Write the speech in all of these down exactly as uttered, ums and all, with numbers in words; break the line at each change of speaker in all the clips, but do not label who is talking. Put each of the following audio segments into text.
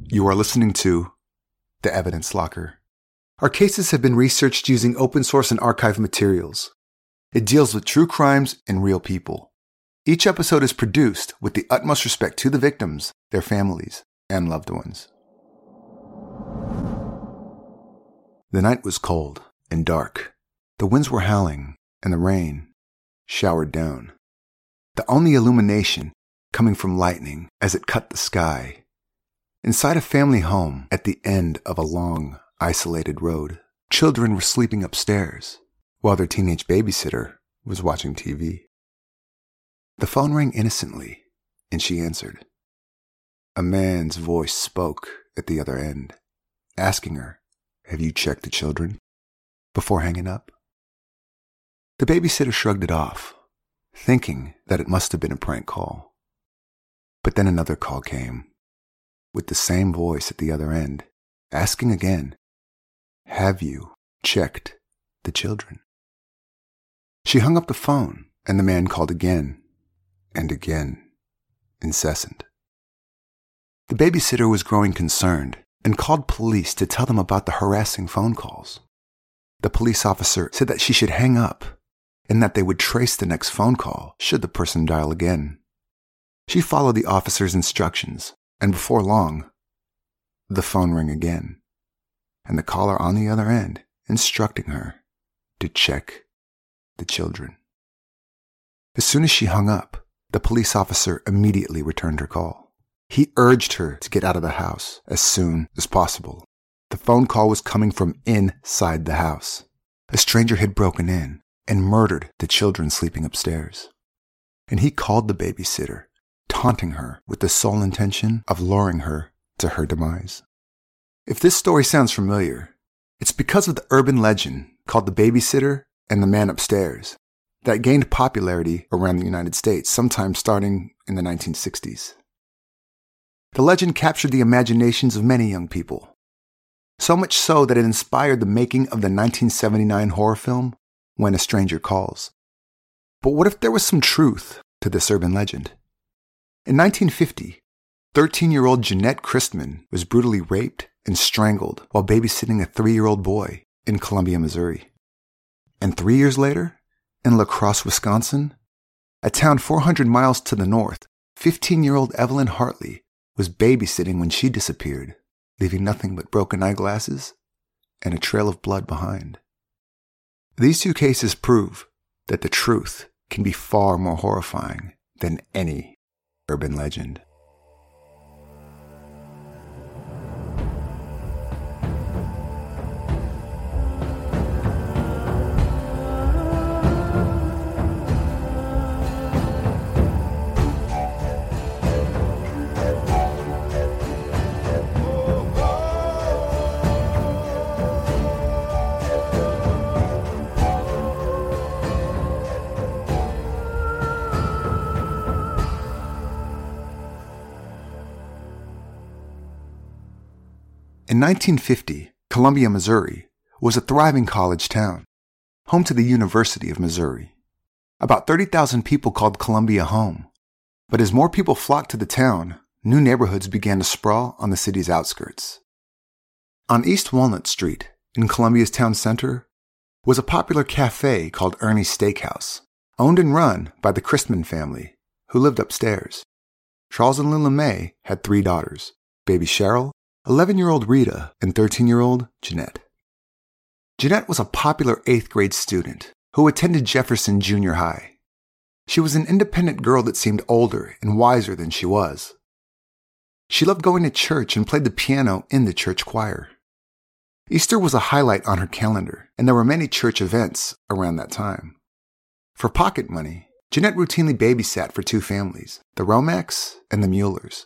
You are listening to The Evidence Locker. Our cases have been researched using open source and archive materials. It deals with true crimes and real people. Each episode is produced with the utmost respect to the victims, their families, and loved ones. The night was cold and dark. The winds were howling, and the rain showered down. The only illumination coming from lightning as it cut the sky. Inside a family home at the end of a long, isolated road, children were sleeping upstairs while their teenage babysitter was watching T V. The phone rang innocently, and she answered. A man's voice spoke at the other end, asking her, "Have you checked the children?" before hanging up. The babysitter shrugged it off, thinking that it must have been a prank call. But then another call came, with the same voice at the other end, asking again, "Have you checked the children?" She hung up the phone, and the man called again and again, incessant. The babysitter was growing concerned and called police to tell them about the harassing phone calls. The police officer said that she should hang up and that they would trace the next phone call should the person dial again. She followed the officer's instructions, and before long, the phone rang again, and the caller on the other end instructing her to check the children. As soon as she hung up, the police officer immediately returned her call. He urged her to get out of the house as soon as possible. The phone call was coming from inside the house. A stranger had broken in and murdered the children sleeping upstairs. And he called the babysitter, taunting her with the sole intention of luring her to her demise. If this story sounds familiar, it's because of the urban legend called The Babysitter and the Man Upstairs that gained popularity around the United States sometime starting in the nineteen sixties. The legend captured the imaginations of many young people, so much so that it inspired the making of the nineteen seventy-nine horror film When a Stranger Calls. But what if there was some truth to this urban legend? In nineteen fifty, thirteen-year-old Jeanette Christman was brutally raped and strangled while babysitting a three-year-old boy in Columbia, Missouri. And three years later, in La Crosse, Wisconsin, a town four hundred miles to the north, fifteen-year-old Evelyn Hartley was babysitting when she disappeared, leaving nothing but broken eyeglasses and a trail of blood behind. These two cases prove that the truth can be far more horrifying than any urban legend. In nineteen fifty, Columbia, Missouri, was a thriving college town, home to the University of Missouri. About thirty thousand people called Columbia home, but as more people flocked to the town, new neighborhoods began to sprawl on the city's outskirts. On East Walnut Street, in Columbia's town center, was a popular cafe called Ernie's Steakhouse, owned and run by the Christman family, who lived upstairs. Charles and Lila Mae had three daughters, baby Cheryl, eleven-year-old Rita, and thirteen-year-old Jeanette. Jeanette was a popular eighth grade student who attended Jefferson Junior High. She was an independent girl that seemed older and wiser than she was. She loved going to church and played the piano in the church choir. Easter was a highlight on her calendar, and there were many church events around that time. For pocket money, Jeanette routinely babysat for two families, the Romacks and the Muellers.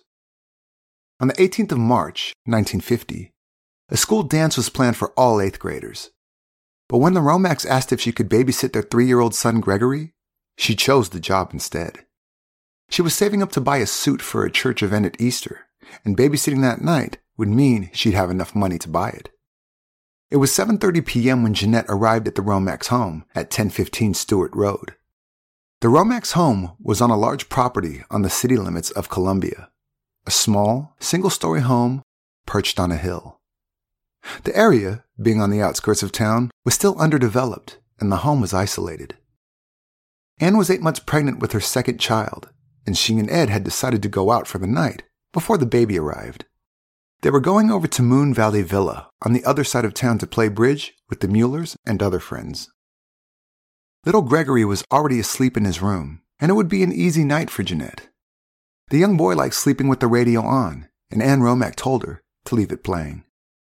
On the eighteenth of March, nineteen fifty, a school dance was planned for all eighth graders. But when the Romacks asked if she could babysit their three-year-old son Gregory, she chose the job instead. She was saving up to buy a suit for a church event at Easter, and babysitting that night would mean she'd have enough money to buy it. It was seven thirty p.m. when Jeanette arrived at the Romacks' home at ten fifteen Stewart Road. The Romacks' home was on a large property on the city limits of Columbia. A small, single-story home perched on a hill. The area, being on the outskirts of town, was still underdeveloped, and the home was isolated. Anne was eight months pregnant with her second child, and she and Ed had decided to go out for the night before the baby arrived. They were going over to Moon Valley Villa on the other side of town to play bridge with the Muellers and other friends. Little Gregory was already asleep in his room, and it would be an easy night for Jeanette. The young boy liked sleeping with the radio on, and Anne Romack told her to leave it playing.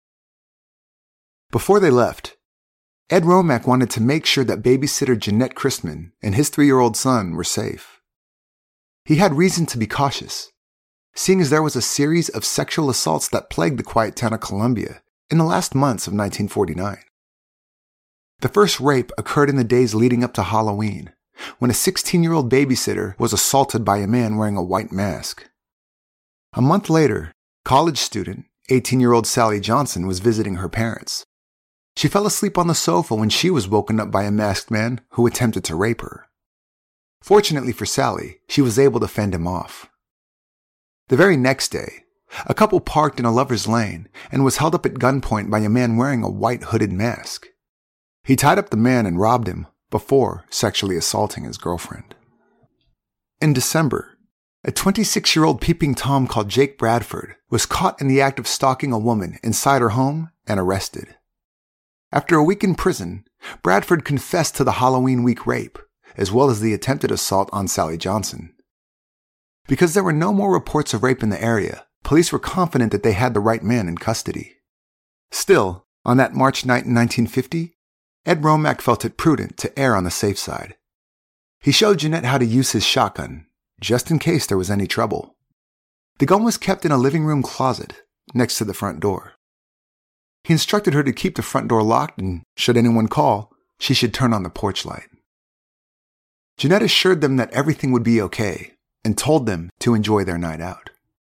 Before they left, Ed Romack wanted to make sure that babysitter Jeanette Christman and his three-year-old son were safe. He had reason to be cautious, seeing as there was a series of sexual assaults that plagued the quiet town of Columbia in the last months of nineteen forty-nine. The first rape occurred in the days leading up to Halloween, when a sixteen-year-old babysitter was assaulted by a man wearing a white mask. A month later, college student, eighteen-year-old Sally Johnson was visiting her parents. She fell asleep on the sofa when she was woken up by a masked man who attempted to rape her. Fortunately for Sally, she was able to fend him off. The very next day, a couple parked in a lover's lane and was held up at gunpoint by a man wearing a white hooded mask. He tied up the man and robbed him before sexually assaulting his girlfriend. In December, a twenty-six-year-old peeping Tom called Jake Bradford was caught in the act of stalking a woman inside her home and arrested. After a week in prison, Bradford confessed to the Halloween week rape, as well as the attempted assault on Sally Johnson. Because there were no more reports of rape in the area, police were confident that they had the right man in custody. Still, on that March night in nineteen fifty, Ed Romack felt it prudent to err on the safe side. He showed Jeanette how to use his shotgun, just in case there was any trouble. The gun was kept in a living room closet, next to the front door. He instructed her to keep the front door locked and, should anyone call, she should turn on the porch light. Jeanette assured them that everything would be okay and told them to enjoy their night out.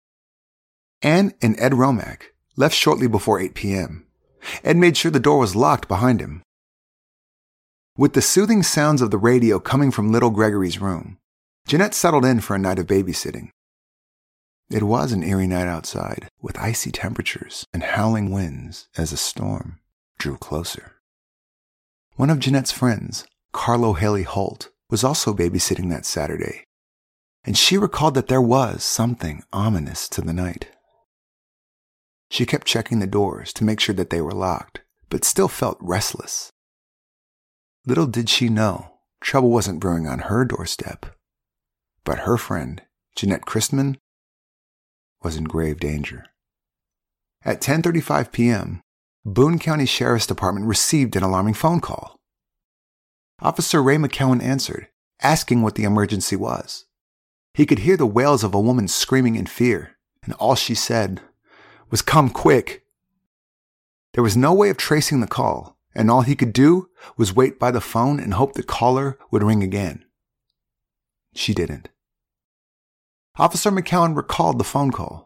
Anne and Ed Romack left shortly before eight p.m. Ed made sure the door was locked behind him. With the soothing sounds of the radio coming from little Gregory's room, Jeanette settled in for a night of babysitting. It was an eerie night outside, with icy temperatures and howling winds as a storm drew closer. One of Jeanette's friends, Carlo Haley Holt, was also babysitting that Saturday, and she recalled that there was something ominous to the night. She kept checking the doors to make sure that they were locked, but still felt restless. Little did she know, trouble wasn't brewing on her doorstep, but her friend, Jeanette Christman, was in grave danger. At ten thirty-five p.m., Boone County Sheriff's Department received an alarming phone call. Officer Ray McKeown answered, asking what the emergency was. He could hear the wails of a woman screaming in fear, and all she said was, "Come quick." There was no way of tracing the call, and all he could do was wait by the phone and hope the caller would ring again. She didn't. Officer McKeown recalled the phone call.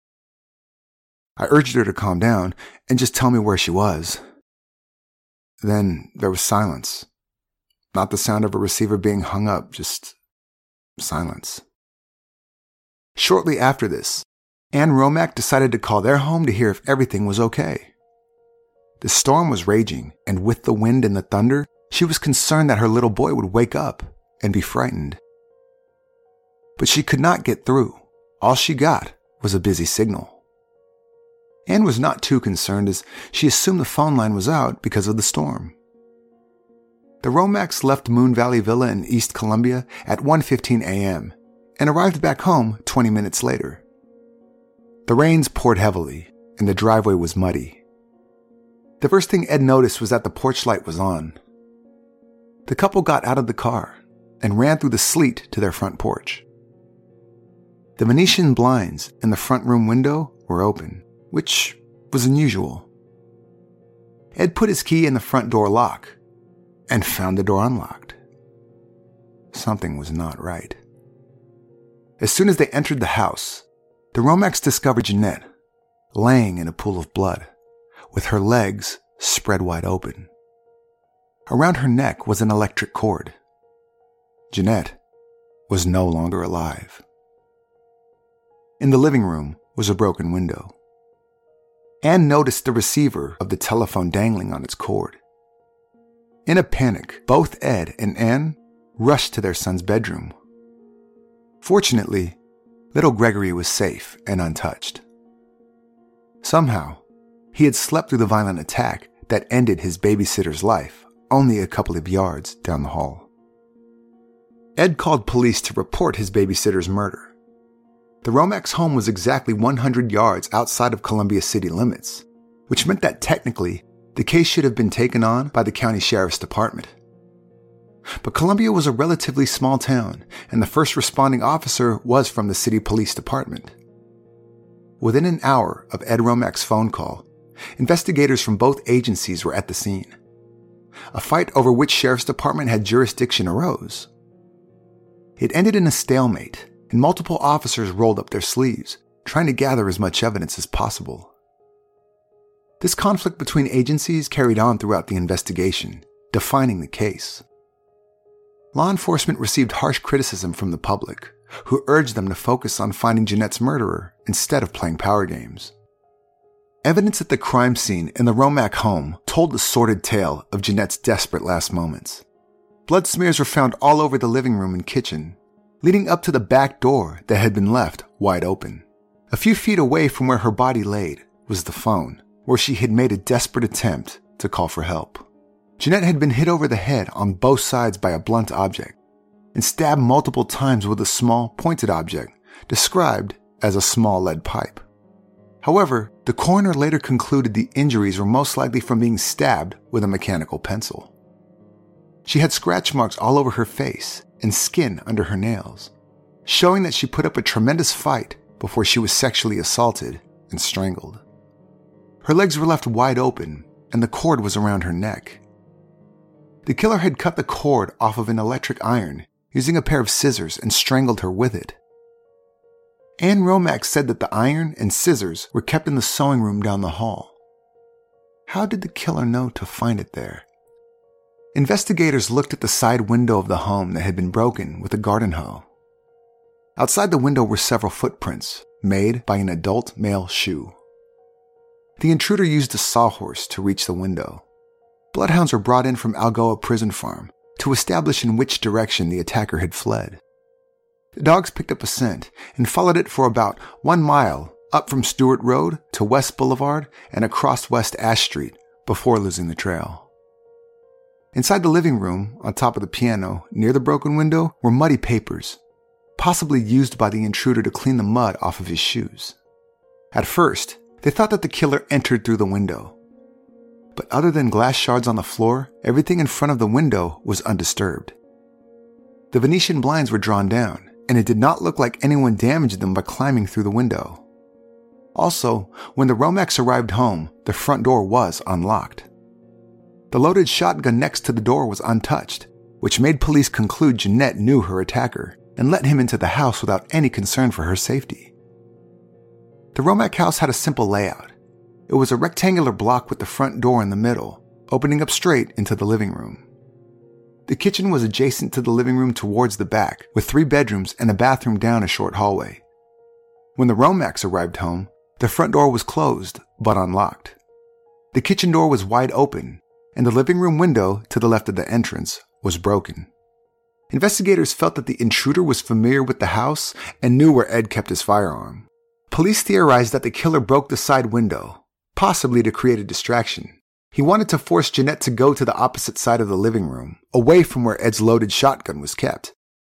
I urged her to calm down and just tell me where she was. Then there was silence. Not the sound of a receiver being hung up, just silence. Shortly after this, Anne Romack decided to call their home to hear if everything was okay. The storm was raging, and with the wind and the thunder, she was concerned that her little boy would wake up and be frightened. But she could not get through. All she got was a busy signal. Anne was not too concerned, as she assumed the phone line was out because of the storm. The Romacks left Moon Valley Villa in East Columbia at one fifteen a.m. and arrived back home twenty minutes later. The rains poured heavily, and the driveway was muddy. The first thing Ed noticed was that the porch light was on. The couple got out of the car and ran through the sleet to their front porch. The Venetian blinds in the front room window were open, which was unusual. Ed put his key in the front door lock and found the door unlocked. Something was not right. As soon as they entered the house, the Romacks discovered Jeanette laying in a pool of blood, with her legs spread wide open. Around her neck was an electric cord. Jeanette was no longer alive. In the living room was a broken window. Anne noticed the receiver of the telephone dangling on its cord. In a panic, both Ed and Anne rushed to their son's bedroom. Fortunately, little Gregory was safe and untouched. Somehow, he had slept through the violent attack that ended his babysitter's life only a couple of yards down the hall. Ed called police to report his babysitter's murder. The Romax home was exactly one hundred yards outside of Columbia city limits, which meant that technically, the case should have been taken on by the county sheriff's department. But Columbia was a relatively small town, and the first responding officer was from the city police department. Within an hour of Ed Romax's phone call, investigators from both agencies were at the scene. A fight over which sheriff's department had jurisdiction arose. It ended in a stalemate, and multiple officers rolled up their sleeves, trying to gather as much evidence as possible. This conflict between agencies carried on throughout the investigation, defining the case. Law enforcement received harsh criticism from the public, who urged them to focus on finding Jeanette's murderer instead of playing power games. Evidence at the crime scene in the Romax home told the sordid tale of Jeanette's desperate last moments. Blood smears were found all over the living room and kitchen, leading up to the back door that had been left wide open. A few feet away from where her body laid was the phone, where she had made a desperate attempt to call for help. Jeanette had been hit over the head on both sides by a blunt object and stabbed multiple times with a small, pointed object, described as a small lead pipe. However, the coroner later concluded the injuries were most likely from being stabbed with a mechanical pencil. She had scratch marks all over her face and skin under her nails, showing that she put up a tremendous fight before she was sexually assaulted and strangled. Her legs were left wide open, and the cord was around her neck. The killer had cut the cord off of an electric iron using a pair of scissors and strangled her with it. Anne Romax said that the iron and scissors were kept in the sewing room down the hall. How did the killer know to find it there? Investigators looked at the side window of the home that had been broken with a garden hoe. Outside the window were several footprints made by an adult male shoe. The intruder used a sawhorse to reach the window. Bloodhounds were brought in from Algoa Prison Farm to establish in which direction the attacker had fled. The dogs picked up a scent and followed it for about one mile up from Stewart Road to West Boulevard and across West Ash Street before losing the trail. Inside the living room, on top of the piano, near the broken window, were muddy papers, possibly used by the intruder to clean the mud off of his shoes. At first, they thought that the killer entered through the window. But other than glass shards on the floor, everything in front of the window was undisturbed. The Venetian blinds were drawn down, and it did not look like anyone damaged them by climbing through the window. Also, when the Romax arrived home, the front door was unlocked. The loaded shotgun next to the door was untouched, which made police conclude Jeanette knew her attacker and let him into the house without any concern for her safety. The Romax house had a simple layout. It was a rectangular block with the front door in the middle, opening up straight into the living room. The kitchen was adjacent to the living room towards the back, with three bedrooms and a bathroom down a short hallway. When the Romax arrived home, the front door was closed, but unlocked. The kitchen door was wide open, and the living room window to the left of the entrance was broken. Investigators felt that the intruder was familiar with the house and knew where Ed kept his firearm. Police theorized that the killer broke the side window, possibly to create a distraction. He wanted to force Jeanette to go to the opposite side of the living room, away from where Ed's loaded shotgun was kept.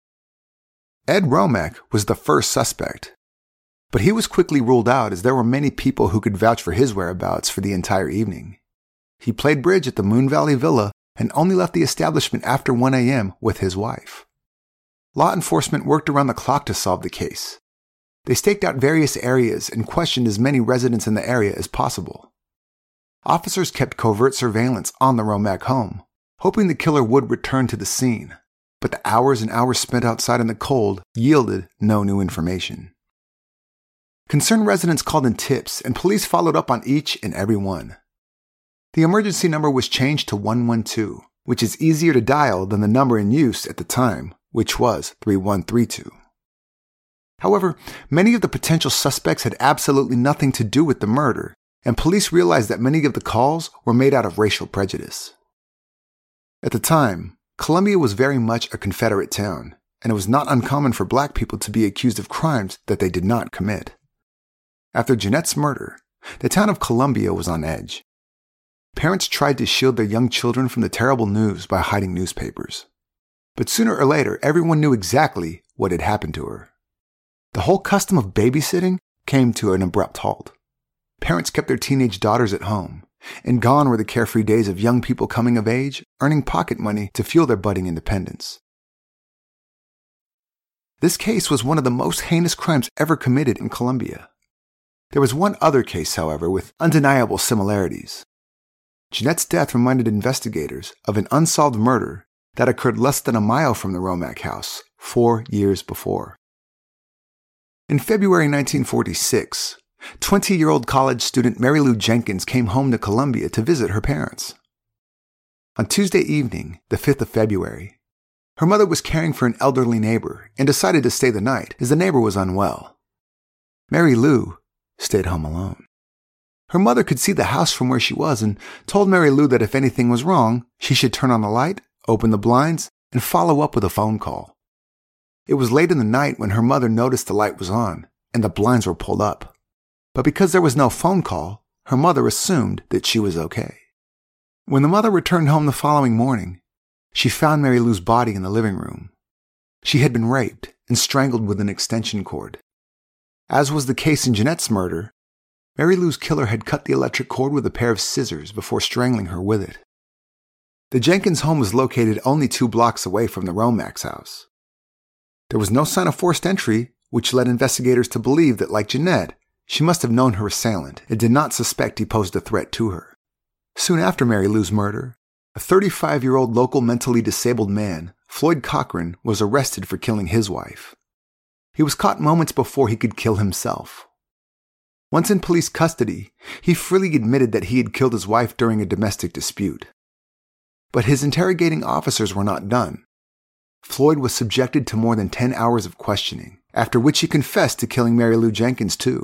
Ed Romax was the first suspect, but he was quickly ruled out as there were many people who could vouch for his whereabouts for the entire evening. He played bridge at the Moon Valley Villa and only left the establishment after one a.m. with his wife. Law enforcement worked around the clock to solve the case. They staked out various areas and questioned as many residents in the area as possible. Officers kept covert surveillance on the Romax home, hoping the killer would return to the scene, but the hours and hours spent outside in the cold yielded no new information. Concerned residents called in tips, and police followed up on each and every one. The emergency number was changed to one one two, which is easier to dial than the number in use at the time, which was three one three two. However, many of the potential suspects had absolutely nothing to do with the murder, and police realized that many of the calls were made out of racial prejudice. At the time, Columbia was very much a Confederate town, and it was not uncommon for black people to be accused of crimes that they did not commit. After Jeanette's murder, the town of Columbia was on edge. Parents tried to shield their young children from the terrible news by hiding newspapers. But sooner or later, everyone knew exactly what had happened to her. The whole custom of babysitting came to an abrupt halt. Parents kept their teenage daughters at home, and gone were the carefree days of young people coming of age, earning pocket money to fuel their budding independence. This case was one of the most heinous crimes ever committed in Columbia. There was one other case, however, with undeniable similarities. Jeanette's death reminded investigators of an unsolved murder that occurred less than a mile from the Romack house four years before. In February nineteen forty-six, twenty-year-old college student Mary Lou Jenkins came home to Columbia to visit her parents. On Tuesday evening, the fifth of February, her mother was caring for an elderly neighbor and decided to stay the night as the neighbor was unwell. Mary Lou stayed home alone. Her mother could see the house from where she was and told Mary Lou that if anything was wrong, she should turn on the light, open the blinds, and follow up with a phone call. It was late in the night when her mother noticed the light was on and the blinds were pulled up. But because there was no phone call, her mother assumed that she was okay. When the mother returned home the following morning, she found Mary Lou's body in the living room. She had been raped and strangled with an extension cord. As was the case in Jeanette's murder, Mary Lou's killer had cut the electric cord with a pair of scissors before strangling her with it. The Jenkins home was located only two blocks away from the Romack's house. There was no sign of forced entry, which led investigators to believe that, like Jeanette, she must have known her assailant and did not suspect he posed a threat to her. Soon after Mary Lou's murder, a thirty-five-year-old local mentally disabled man, Floyd Cochran, was arrested for killing his wife. He was caught moments before he could kill himself. Once in police custody, he freely admitted that he had killed his wife during a domestic dispute. But his interrogating officers were not done. Floyd was subjected to more than ten hours of questioning, after which he confessed to killing Mary Lou Jenkins too.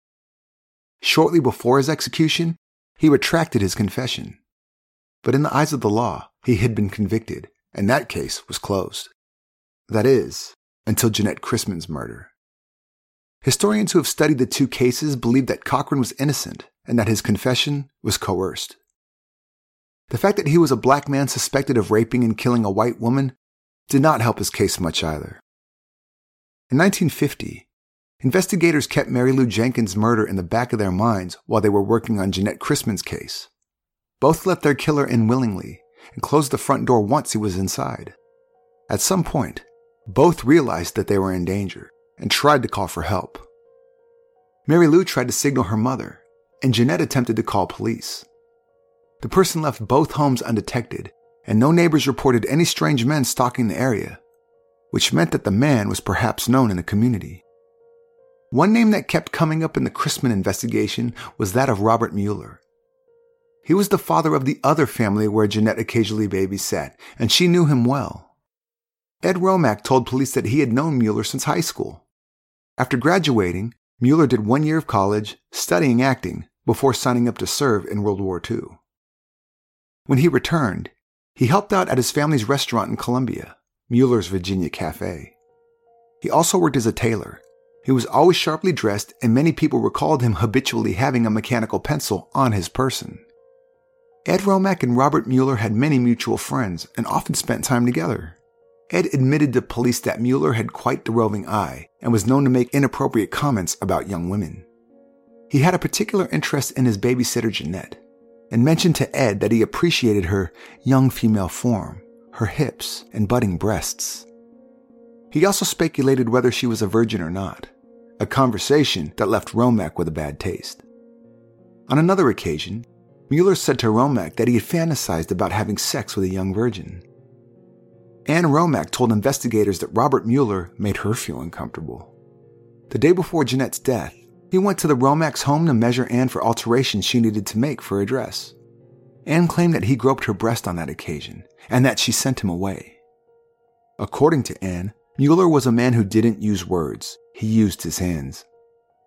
Shortly before his execution, he retracted his confession. But in the eyes of the law, he had been convicted, and that case was closed. That is, until Jeanette Chrisman's murder. Historians who have studied the two cases believe that Cochran was innocent and that his confession was coerced. The fact that he was a black man suspected of raping and killing a white woman did not help his case much either. In nineteen fifty, investigators kept Mary Lou Jenkins' murder in the back of their minds while they were working on Jeanette Chrisman's case. Both let their killer in willingly and closed the front door once he was inside. At some point, both realized that they were in danger and tried to call for help. Mary Lou tried to signal her mother, and Jeanette attempted to call police. The person left both homes undetected, and no neighbors reported any strange men stalking the area, which meant that the man was perhaps known in the community. One name that kept coming up in the Chrisman investigation was that of Robert Mueller. He was the father of the other family where Jeanette occasionally babysat, and she knew him well. Ed Romack told police that he had known Mueller since high school. After graduating, Mueller did one year of college, studying acting, before signing up to serve in World War Two. When he returned, he helped out at his family's restaurant in Columbia, Mueller's Virginia Cafe. He also worked as a tailor. He was always sharply dressed, and many people recalled him habitually having a mechanical pencil on his person. Ed Romack and Robert Mueller had many mutual friends and often spent time together. Ed admitted to police that Mueller had quite the roving eye and was known to make inappropriate comments about young women. He had a particular interest in his babysitter Jeanette, and mentioned to Ed that he appreciated her young female form, her hips, and budding breasts. He also speculated whether she was a virgin or not, a conversation that left Romack with a bad taste. On another occasion, Mueller said to Romack that he had fantasized about having sex with a young virgin. Anne Romack told investigators that Robert Mueller made her feel uncomfortable. The day before Jeanette's death, he went to the Romack's home to measure Anne for alterations she needed to make for her dress. Anne claimed that he groped her breast on that occasion, and that she sent him away. According to Anne, Mueller was a man who didn't use words, he used his hands.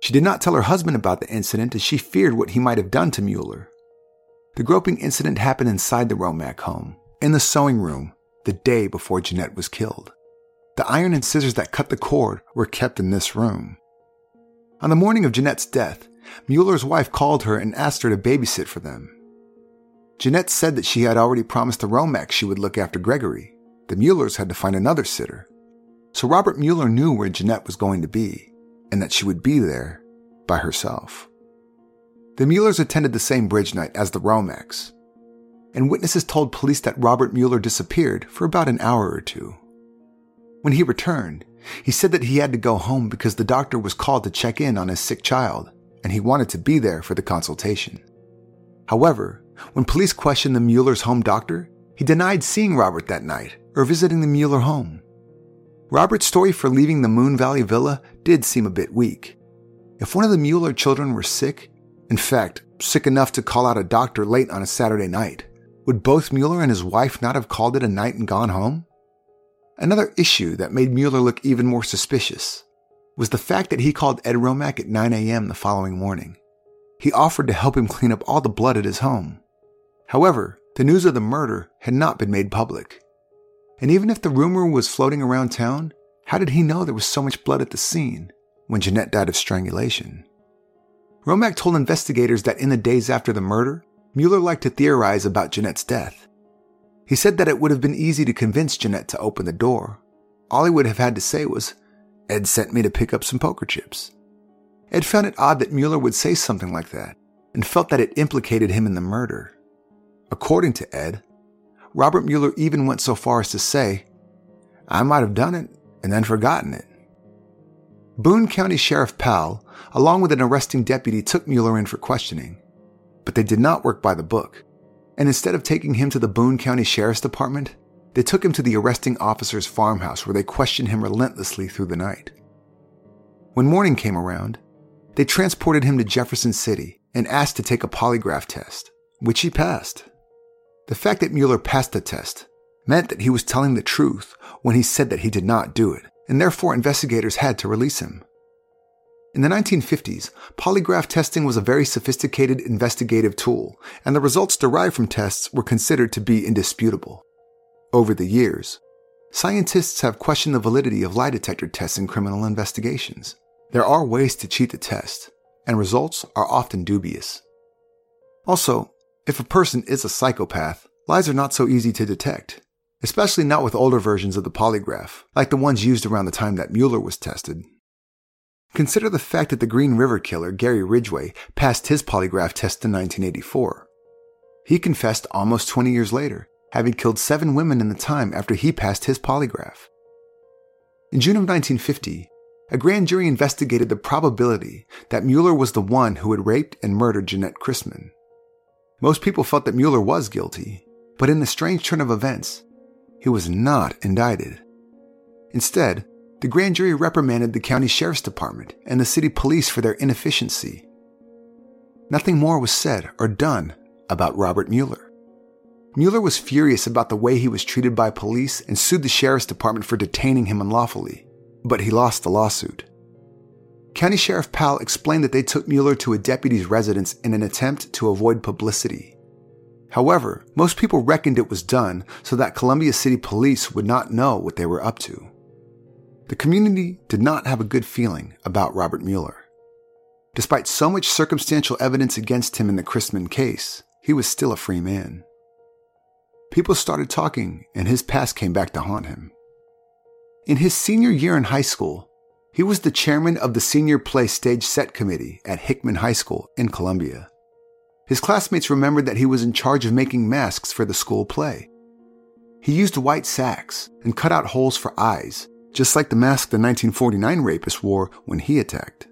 She did not tell her husband about the incident as she feared what he might have done to Mueller. The groping incident happened inside the Romack home, in the sewing room, the day before Jeanette was killed. The iron and scissors that cut the cord were kept in this room. On the morning of Jeanette's death, Mueller's wife called her and asked her to babysit for them. Jeanette said that she had already promised the Romacks she would look after Gregory. The Muellers had to find another sitter. So Robert Mueller knew where Jeanette was going to be, and that she would be there by herself. The Muellers attended the same bridge night as the Romacks, and witnesses told police that Robert Mueller disappeared for about an hour or two. When he returned, he said that he had to go home because the doctor was called to check in on his sick child, and he wanted to be there for the consultation. However, when police questioned the Mueller's home doctor, he denied seeing Robert that night or visiting the Mueller home. Robert's story for leaving the Moon Valley Villa did seem a bit weak. If one of the Mueller children were sick, in fact, sick enough to call out a doctor late on a Saturday night, would both Mueller and his wife not have called it a night and gone home? Another issue that made Mueller look even more suspicious was the fact that he called Ed Romack at nine a.m. the following morning. He offered to help him clean up all the blood at his home. However, the news of the murder had not been made public. And even if the rumor was floating around town, how did he know there was so much blood at the scene when Jeanette died of strangulation? Romack told investigators that in the days after the murder, Mueller liked to theorize about Jeanette's death. He said that it would have been easy to convince Jeanette to open the door. All he would have had to say was, "Ed sent me to pick up some poker chips." Ed found it odd that Mueller would say something like that and felt that it implicated him in the murder. According to Ed, Robert Mueller even went so far as to say, "I might have done it and then forgotten it." Boone County Sheriff Powell, along with an arresting deputy, took Mueller in for questioning, but they did not work by the book, and instead of taking him to the Boone County Sheriff's Department, they took him to the arresting officer's farmhouse where they questioned him relentlessly through the night. When morning came around, they transported him to Jefferson City and asked to take a polygraph test, which he passed. The fact that Mueller passed the test meant that he was telling the truth when he said that he did not do it, and therefore investigators had to release him. In the nineteen fifties, polygraph testing was a very sophisticated investigative tool, and the results derived from tests were considered to be indisputable. Over the years, scientists have questioned the validity of lie detector tests in criminal investigations. There are ways to cheat the test, and results are often dubious. Also, if a person is a psychopath, lies are not so easy to detect, especially not with older versions of the polygraph, like the ones used around the time that Mueller was tested. Consider the fact that the Green River killer, Gary Ridgway, passed his polygraph test in nineteen eighty-four. He confessed almost twenty years later, having killed seven women in the time after he passed his polygraph. In June of nineteen fifty, a grand jury investigated the probability that Mueller was the one who had raped and murdered Jeanette Chrisman. Most people felt that Mueller was guilty, but in a strange turn of events, he was not indicted. Instead, the grand jury reprimanded the county sheriff's department and the city police for their inefficiency. Nothing more was said or done about Robert Mueller. Mueller was furious about the way he was treated by police and sued the sheriff's department for detaining him unlawfully, but he lost the lawsuit. County Sheriff Powell explained that they took Mueller to a deputy's residence in an attempt to avoid publicity. However, most people reckoned it was done so that Columbia City Police would not know what they were up to. The community did not have a good feeling about Robert Mueller. Despite so much circumstantial evidence against him in the Chrisman case, he was still a free man. People started talking, and his past came back to haunt him. In his senior year in high school, he was the chairman of the Senior Play Stage Set Committee at Hickman High School in Columbia. His classmates remembered that he was in charge of making masks for the school play. He used white sacks and cut out holes for eyes, just like the mask the nineteen forty-nine rapist wore when he attacked.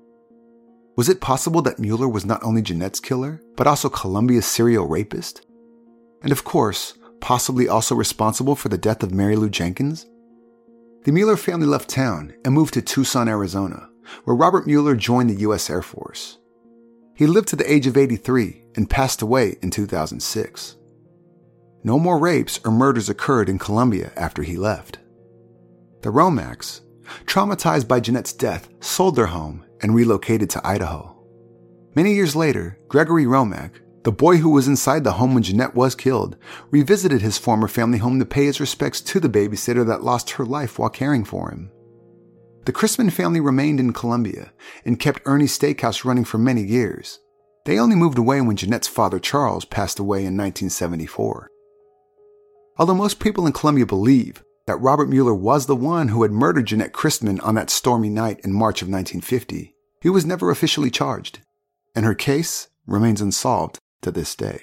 Was it possible that Mueller was not only Jeanette's killer, but also Columbia's serial rapist? And of course, possibly also responsible for the death of Mary Lou Jenkins? The Mueller family left town and moved to Tucson, Arizona, where Robert Mueller joined the U S Air Force. He lived to the age of eighty-three and passed away in two thousand six. No more rapes or murders occurred in Columbia after he left. The Romacks, traumatized by Jeanette's death, sold their home and relocated to Idaho. Many years later, Gregory Romack, the boy who was inside the home when Jeanette was killed, revisited his former family home to pay his respects to the babysitter that lost her life while caring for him. The Chrisman family remained in Columbia and kept Ernie's Steakhouse running for many years. They only moved away when Jeanette's father Charles passed away in nineteen seventy-four. Although most people in Columbia believe that Robert Mueller was the one who had murdered Jeanette Chrisman on that stormy night in March of nineteen fifty, he was never officially charged, and her case remains unsolved to this day.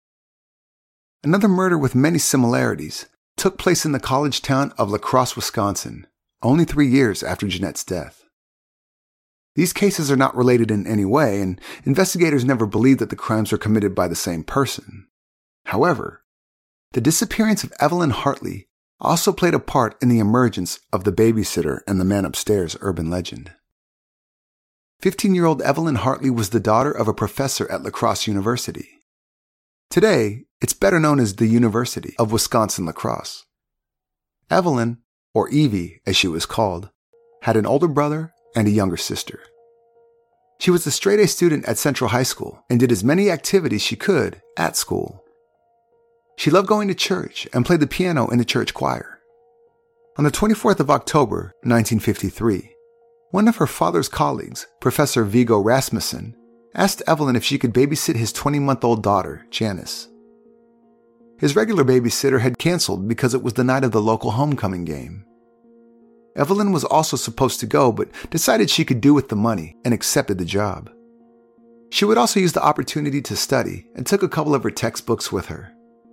Another murder with many similarities took place in the college town of La Crosse, Wisconsin, only three years after Jeanette's death. These cases are not related in any way, and investigators never believed that the crimes were committed by the same person. However, the disappearance of Evelyn Hartley also played a part in the emergence of the babysitter and the man upstairs urban legend. fifteen-year-old Evelyn Hartley was the daughter of a professor at La Crosse University. Today, it's better known as the University of Wisconsin-La Crosse. Evelyn, or Evie as she was called, had an older brother and a younger sister. She was a straight-A student at Central High School and did as many activities she could at school. She loved going to church and played the piano in the church choir. On the twenty-fourth of October, nineteen fifty-three, one of her father's colleagues, Professor Viggo Rasmussen, asked Evelyn if she could babysit his twenty-month-old daughter, Janice. His regular babysitter had canceled because it was the night of the local homecoming game. Evelyn was also supposed to go, but decided she could do with the money and accepted the job. She would also use the opportunity to study and took a couple of her textbooks with her.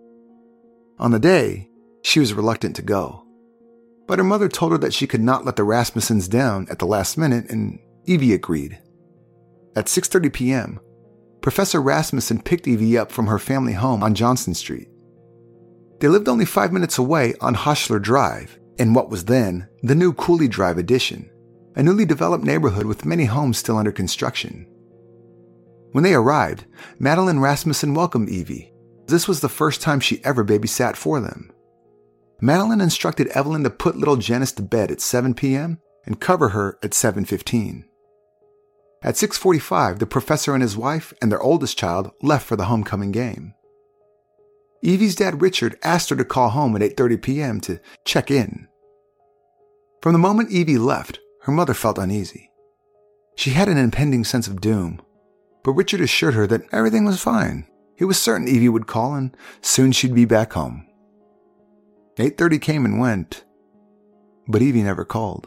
On the day, she was reluctant to go, but her mother told her that she could not let the Rasmussens down at the last minute, and Evie agreed. At six thirty p.m., Professor Rasmussen picked Evie up from her family home on Johnson Street. They lived only five minutes away on Hoschler Drive, in what was then the new Cooley Drive addition, a newly developed neighborhood with many homes still under construction. When they arrived, Madeline Rasmussen welcomed Evie. This was the first time she ever babysat for them. Madeline instructed Evelyn to put little Janice to bed at seven p.m. and cover her at seven fifteen. At six forty-five, the professor and his wife and their oldest child left for the homecoming game. Evie's dad Richard asked her to call home at eight thirty p.m. to check in. From the moment Evie left, her mother felt uneasy. She had an impending sense of doom, but Richard assured her that everything was fine. He was certain Evie would call and soon she'd be back home. eight thirty came and went, but Evie never called.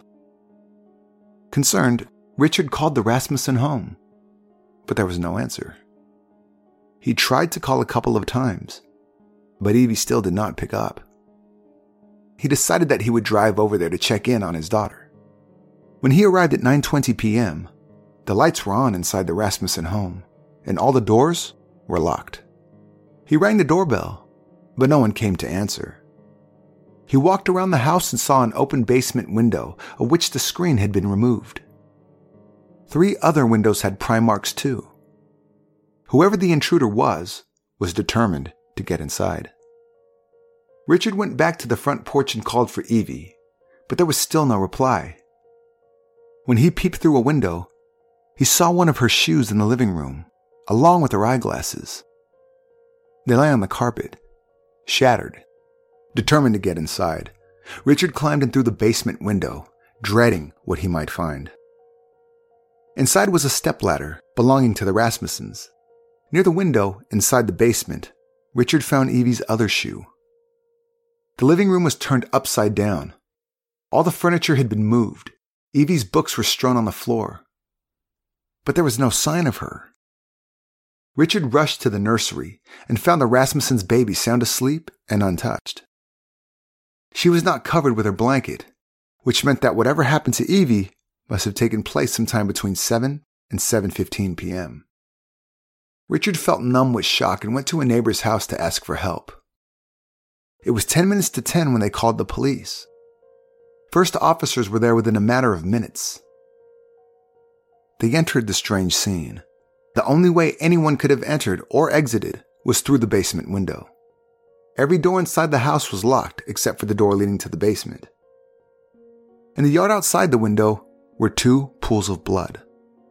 Concerned, Richard called the Rasmussen home, but there was no answer. He tried to call a couple of times, but Evie still did not pick up. He decided that he would drive over there to check in on his daughter. When he arrived at nine twenty p.m., the lights were on inside the Rasmussen home, and all the doors were locked. He rang the doorbell, but no one came to answer. He walked around the house and saw an open basement window, of which the screen had been removed. Three other windows had pry marks too. Whoever the intruder was, was determined to get inside. Richard went back to the front porch and called for Evie, but there was still no reply. When he peeped through a window, he saw one of her shoes in the living room, along with her eyeglasses. They lay on the carpet, shattered. Determined to get inside, Richard climbed in through the basement window, dreading what he might find. Inside was a stepladder belonging to the Rasmussens. Near the window, inside the basement, Richard found Evie's other shoe. The living room was turned upside down. All the furniture had been moved. Evie's books were strewn on the floor. But there was no sign of her. Richard rushed to the nursery and found the Rasmussens' baby sound asleep and untouched. She was not covered with her blanket, which meant that whatever happened to Evie must have taken place sometime between seven and seven fifteen p.m. Richard felt numb with shock and went to a neighbor's house to ask for help. It was ten minutes to ten when they called the police. First officers were there within a matter of minutes. They entered the strange scene. The only way anyone could have entered or exited was through the basement window. Every door inside the house was locked except for the door leading to the basement. In the yard outside the window were two pools of blood.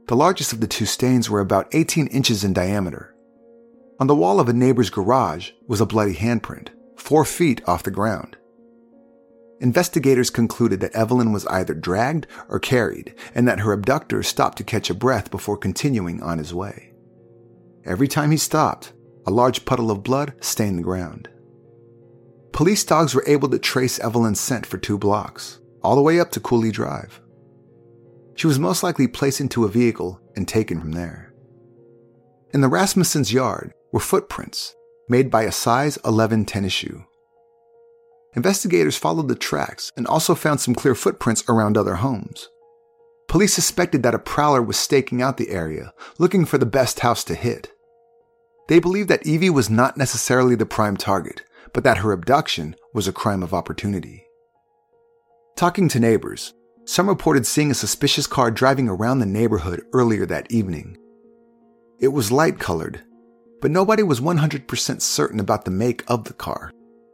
The largest of the two stains were about eighteen inches in diameter. On the wall of a neighbor's garage was a bloody handprint, four feet off the ground. Investigators concluded that Evelyn was either dragged or carried, and that her abductor stopped to catch a breath before continuing on his way. Every time he stopped, a large puddle of blood stained the ground. Police dogs were able to trace Evelyn's scent for two blocks, all the way up to Cooley Drive. She was most likely placed into a vehicle and taken from there. In the Rasmussens' yard were footprints made by a size eleven tennis shoe. Investigators followed the tracks and also found some clear footprints around other homes. Police suspected that a prowler was staking out the area, looking for the best house to hit. They believed that Evie was not necessarily the prime target, but that her abduction was a crime of opportunity. Talking to neighbors, some reported seeing a suspicious car driving around the neighborhood earlier that evening. It was light-colored, but nobody was one hundred percent certain about the make of the car.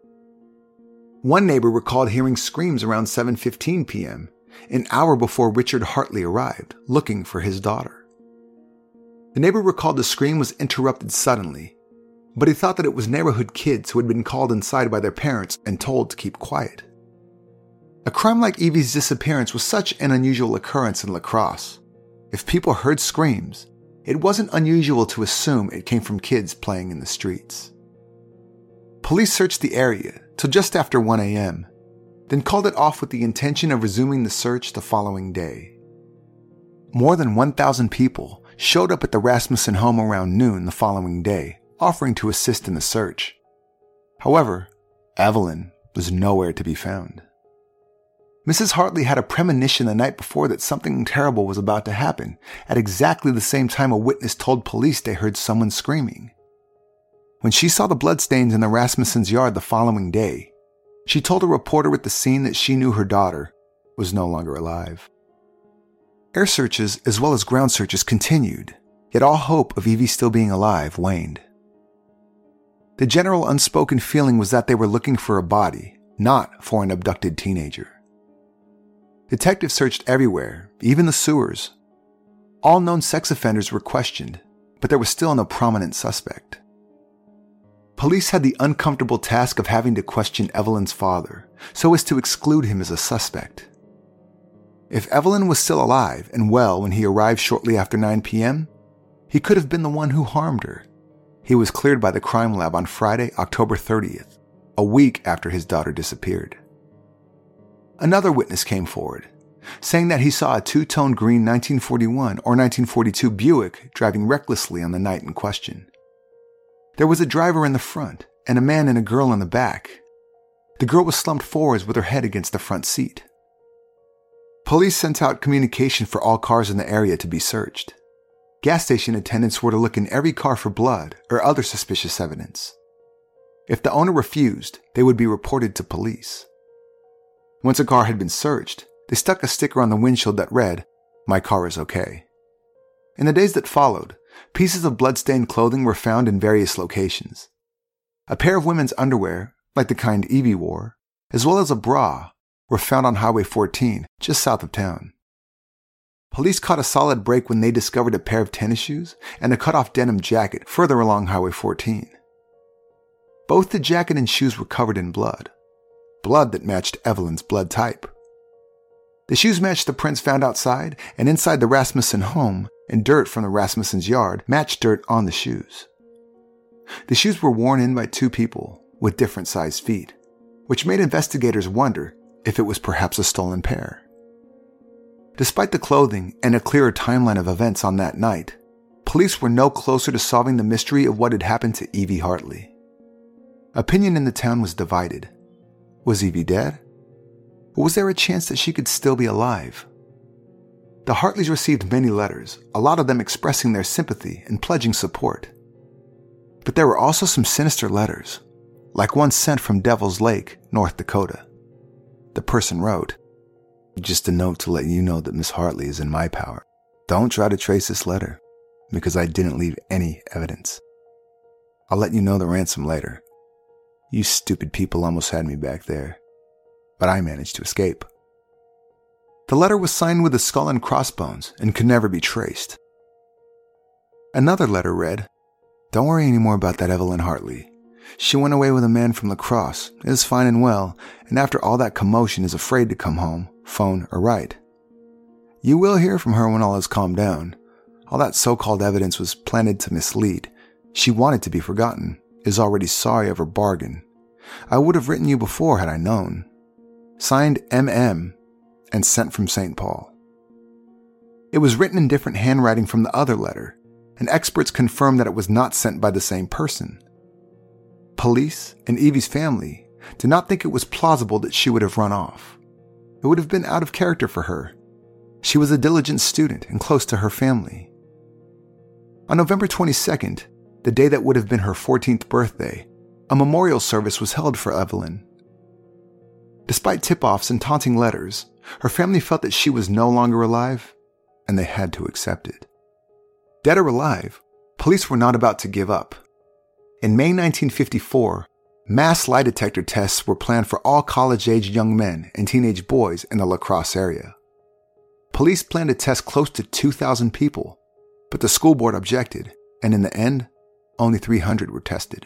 One neighbor recalled hearing screams around seven fifteen p.m., an hour before Richard Hartley arrived, looking for his daughter. The neighbor recalled the scream was interrupted suddenly, but he thought that it was neighborhood kids who had been called inside by their parents and told to keep quiet. A crime like Evie's disappearance was such an unusual occurrence in La Crosse. If people heard screams, it wasn't unusual to assume it came from kids playing in the streets. Police searched the area till just after one a.m., then called it off with the intention of resuming the search the following day. More than one thousand people showed up at the Rasmussen home around noon the following day, offering to assist in the search. However, Evelyn was nowhere to be found. Missus Hartley had a premonition the night before that something terrible was about to happen, at exactly the same time a witness told police they heard someone screaming. When she saw the bloodstains in the Rasmussens' yard the following day, she told a reporter at the scene that she knew her daughter was no longer alive. Air searches as well as ground searches continued, yet all hope of Evie still being alive waned. The general unspoken feeling was that they were looking for a body, not for an abducted teenager. Detectives searched everywhere, even the sewers. All known sex offenders were questioned, but there was still no prominent suspect. Police had the uncomfortable task of having to question Evelyn's father, so as to exclude him as a suspect. If Evelyn was still alive and well when he arrived shortly after nine p.m., he could have been the one who harmed her. He was cleared by the crime lab on Friday, October thirtieth, a week after his daughter disappeared. Another witness came forward, saying that he saw a two-tone green nineteen forty-one or nineteen forty-two Buick driving recklessly on the night in question. There was a driver in the front and a man and a girl in the back. The girl was slumped forwards with her head against the front seat. Police sent out communication for all cars in the area to be searched. Gas station attendants were to look in every car for blood or other suspicious evidence. If the owner refused, they would be reported to police. Once a car had been searched, they stuck a sticker on the windshield that read, "My car is okay." In the days that followed, pieces of blood-stained clothing were found in various locations. A pair of women's underwear, like the kind Evie wore, as well as a bra, were found on Highway fourteen, just south of town. Police caught a solid break when they discovered a pair of tennis shoes and a cut-off denim jacket further along Highway fourteen. Both the jacket and shoes were covered in blood. Blood that matched Evelyn's blood type. The shoes matched the prints found outside and inside the Rasmussen home, and dirt from the Rasmussen's yard matched dirt on the shoes. The shoes were worn in by two people with different sized feet, which made investigators wonder if it was perhaps a stolen pair. Despite the clothing and a clearer timeline of events on that night, police were no closer to solving the mystery of what had happened to Evie Hartley. Opinion in the town was divided. Was Evie dead? Or was there a chance that she could still be alive? The Hartleys received many letters, a lot of them expressing their sympathy and pledging support. But there were also some sinister letters, like one sent from Devil's Lake, North Dakota. The person wrote, "Just a note to let you know that Miss Hartley is in my power. Don't try to trace this letter, because I didn't leave any evidence. I'll let you know the ransom later. You stupid people almost had me back there, but I managed to escape." The letter was signed with a skull and crossbones and could never be traced. Another letter read, "Don't worry anymore about that Evelyn Hartley. She went away with a man from La Crosse, is fine and well, and after all that commotion is afraid to come home, phone, or write. You will hear from her when all has calmed down. All that so-called evidence was planted to mislead. She wanted to be forgotten, is already sorry of her bargain. I would have written you before had I known. Signed M M and sent from Saint Paul." It was written in different handwriting from the other letter, and experts confirmed that it was not sent by the same person. Police and Evie's family did not think it was plausible that she would have run off. It would have been out of character for her. She was a diligent student and close to her family. On November twenty-second, the day that would have been her fourteenth birthday, a memorial service was held for Evelyn. Despite tip-offs and taunting letters, her family felt that she was no longer alive, and they had to accept it. Dead or alive, police were not about to give up. In May nineteen fifty-four, mass lie detector tests were planned for all college-age young men and teenage boys in the La Crosse area. Police planned to test close to two thousand people, but the school board objected, and in the end, only three hundred were tested.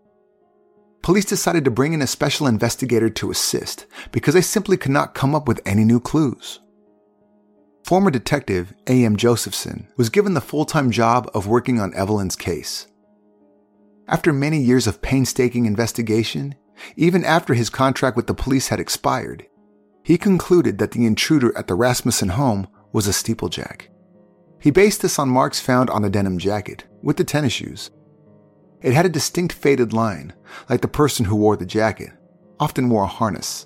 Police decided to bring in a special investigator to assist because they simply could not come up with any new clues. Former detective A M Josephson was given the full-time job of working on Evelyn's case. After many years of painstaking investigation, even after his contract with the police had expired, he concluded that the intruder at the Rasmussen home was a steeplejack. He based this on marks found on the denim jacket, with the tennis shoes. It had a distinct faded line, like the person who wore the jacket, often wore a harness.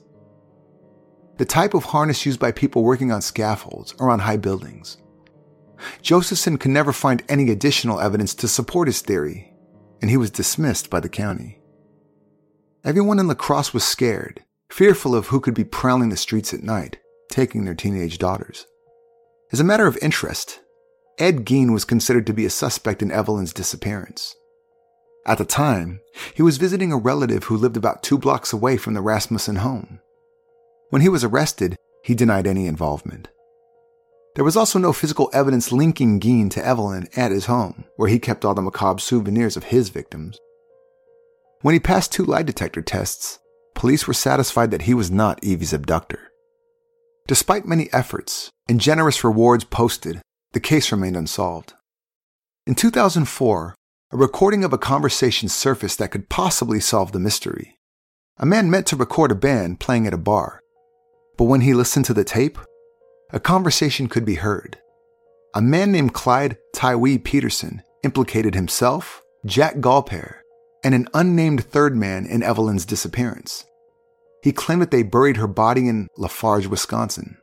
The type of harness used by people working on scaffolds or on high buildings. Josephson could never find any additional evidence to support his theory, and he was dismissed by the county. Everyone in La Crosse was scared, fearful of who could be prowling the streets at night, taking their teenage daughters. As a matter of interest, Ed Gein was considered to be a suspect in Evelyn's disappearance. At the time, he was visiting a relative who lived about two blocks away from the Rasmussen home. When he was arrested, he denied any involvement. There was also no physical evidence linking Gein to Evelyn at his home, where he kept all the macabre souvenirs of his victims. When he passed two lie detector tests, police were satisfied that he was not Evie's abductor. Despite many efforts and generous rewards posted, the case remained unsolved. In two thousand four, a recording of a conversation surfaced that could possibly solve the mystery. A man meant to record a band playing at a bar, but when he listened to the tape, a conversation could be heard. A man named Clyde Tywee Peterson implicated himself, Jack Galper, and an unnamed third man in Evelyn's disappearance. He claimed that they buried her body in Lafarge, Wisconsin.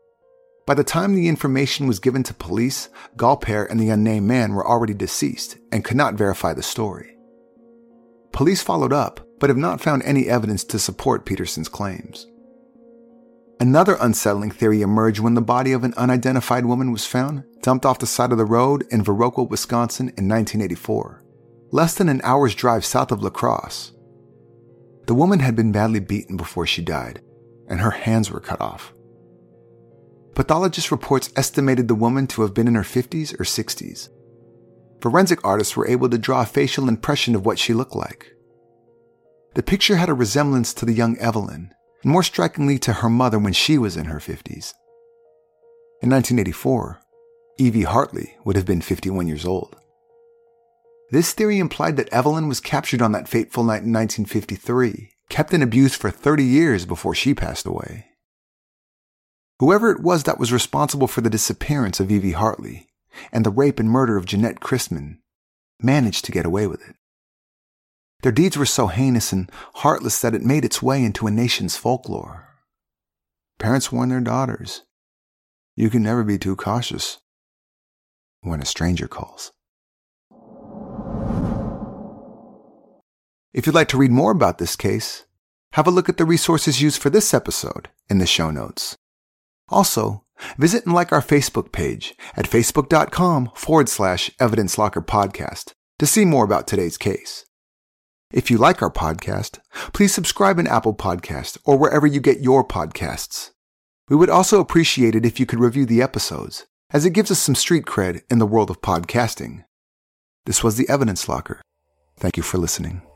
By the time the information was given to police, Galper and the unnamed man were already deceased and could not verify the story. Police followed up, but have not found any evidence to support Peterson's claims. Another unsettling theory emerged when the body of an unidentified woman was found, dumped off the side of the road in Viroqua, Wisconsin in nineteen eighty-four, less than an hour's drive south of La Crosse. The woman had been badly beaten before she died, and her hands were cut off. Pathologist reports estimated the woman to have been in her fifties or sixties. Forensic artists were able to draw a facial impression of what she looked like. The picture had a resemblance to the young Evelyn, and more strikingly to her mother when she was in her fifties. In nineteen eighty-four, Evie Hartley would have been fifty-one years old. This theory implied that Evelyn was captured on that fateful night in nineteen fifty-three, kept and abused for thirty years before she passed away. Whoever it was that was responsible for the disappearance of Evie Hartley and the rape and murder of Jeanette Christman managed to get away with it. Their deeds were so heinous and heartless that it made its way into a nation's folklore. Parents warn their daughters, you can never be too cautious when a stranger calls. If you'd like to read more about this case, have a look at the resources used for this episode in the show notes. Also, visit and like our Facebook page at facebook.com forward slash Evidence Locker Podcast to see more about today's case. If you like our podcast, please subscribe in Apple Podcasts or wherever you get your podcasts. We would also appreciate it if you could review the episodes, as it gives us some street cred in the world of podcasting. This was the Evidence Locker. Thank you for listening.